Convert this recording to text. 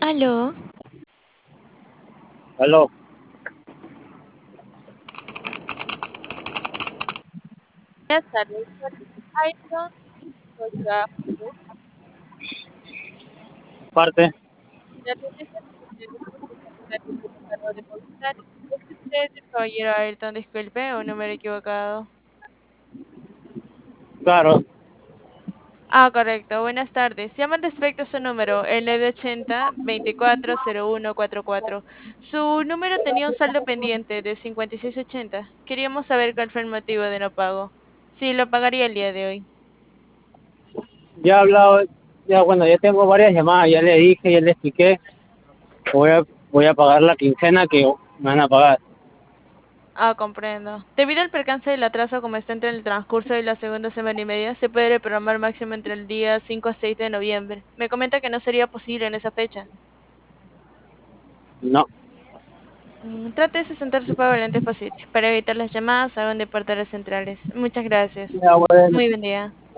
Aló, Aló, buenas tardes. Ayrton, Costa, parte. la tendencia de cargo de Movistar. ¿Es usted el caballero Ayrton, disculpe, o número equivocado? Claro, Ah, correcto. Buenas tardes. Llaman respecto a su número, el 980-240144. Su número tenía un saldo pendiente de 5680. Queríamos saber cuál fue el motivo de no pago. Sí, lo pagaría el día de hoy. ya he hablado, ya bueno, ya tengo varias llamadas, ya le dije, ya le expliqué, voy a pagar la quincena que me van a pagar. Ah, comprendo. Debido al percance del atraso, como está entre el transcurso de la segunda semana y media, se puede reprogramar máximo entre el día 5 a 6 de noviembre. Me comenta que no sería posible en esa fecha. No, Trate de sustentar su pago lo antes posible. Para evitar las llamadas, hagan de portales centrales. Muchas gracias. ya bueno. Muy buen día.